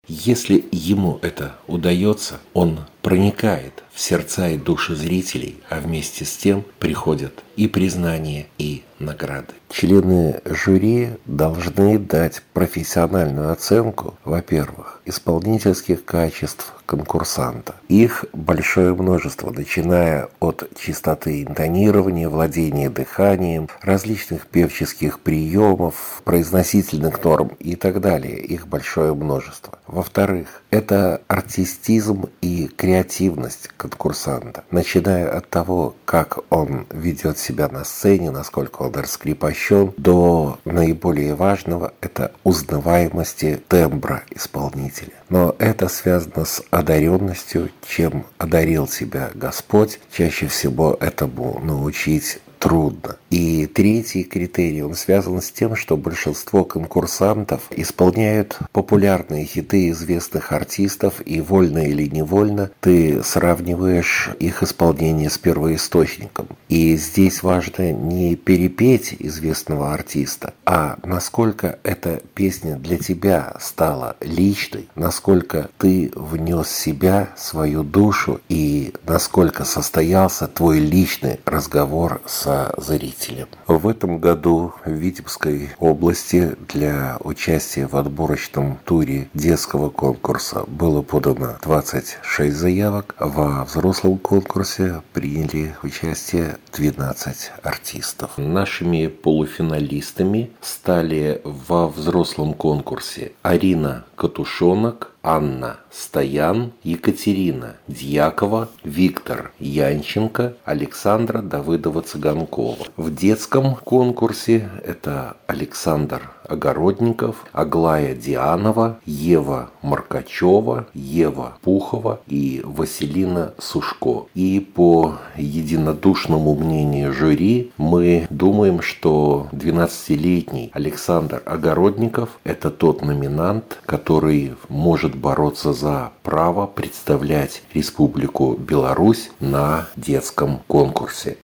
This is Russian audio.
Если ему это удается, он проникает в сердца и души зрителей, а вместе с тем приходят и признание, и награды. Члены жюри должны дать профессиональную оценку, во-первых, исполнительских качеств конкурсанта. Их большое множество, начиная от чистоты интонирования, владения дыханием, различных певческих приемов, произносительных норм и так далее. Их большое множество. Во-вторых, это артистизм и креативность конкурсанта, начиная от того, как он ведет себя на сцене, насколько он раскрепощен, до наиболее важного – это узнаваемости тембра исполнителя. Но это связано с одаренностью, чем одарил тебя Господь. Чаще всего этому научить трудно. И третий критерий, он связан с тем, что большинство конкурсантов исполняют популярные хиты известных артистов, и вольно или невольно ты сравниваешь их исполнение с первоисточником. И здесь важно не перепеть известного артиста, а насколько эта песня для тебя стала личной, насколько ты внес себя, свою душу, и насколько состоялся твой личный разговор с зрителем. В этом году в Витебской области для участия в отборочном туре детского конкурса было подано 26 заявок, во взрослом конкурсе приняли участие 12 артистов. Нашими полуфиналистами стали во взрослом конкурсе Арина Катушонок, Анна Стоян, Екатерина Дьякова, Виктор Янченко, Александра Давыдова-Цыганкова. В детском конкурсе это Александр Огородников, Аглая Дианова, Ева Маркачева, Ева Пухова и Василина Сушко. И по единодушному мнению жюри мы думаем, что 12-летний Александр Огородников – это тот номинант, который может бороться за право представлять Республику Беларусь на детском конкурсе.